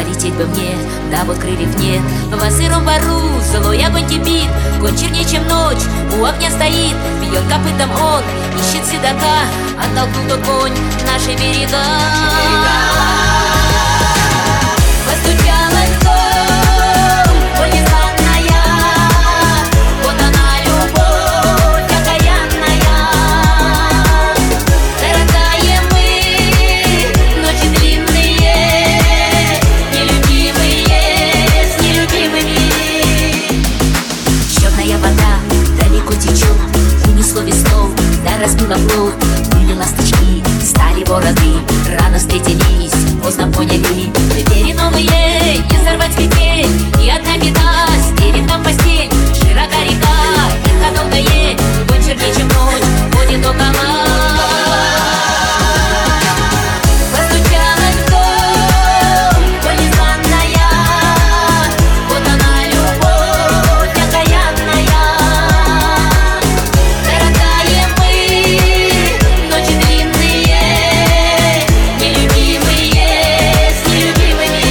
полететь бы мне, да вот крыльев нет. Во сыром бару злой огонь кипит, конь чернее, чем ночь, у огня стоит, бьет копытом он, ищет седока, оттолкнул тот конь наши берега. Постучалась в дом, боль незваная, вот она, любовь окаянная. Дорогая, мы, ночи длинные, нелюбимые с нелюбимыми. Черная вода далеко течет, унесло веслом, да разбила плод. Были ласточки, стали вороны, рано встретились, поздно поняли. Двери новые, не сорвать ветвей, и одна беда, стелит нам постель. Широка река, река долгая, конь чернее, чем ночь, ходит около. Постучалась в дом, боль незваная, вот она, любовь окаянная. Дорогая, мы, ночи длинные, нелюбимые с нелюбимыми.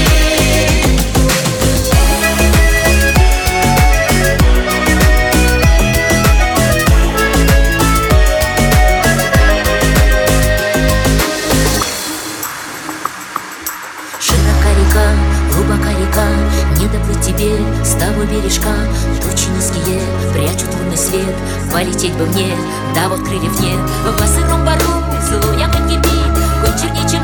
Широка река, глубока река, не доплыть тебе с того бережка. Тучи низкие прячут лунный свет, полететь бы мне, да вот крыльев нет. Во сыром бару злой огонь кипит, конь чернее, чем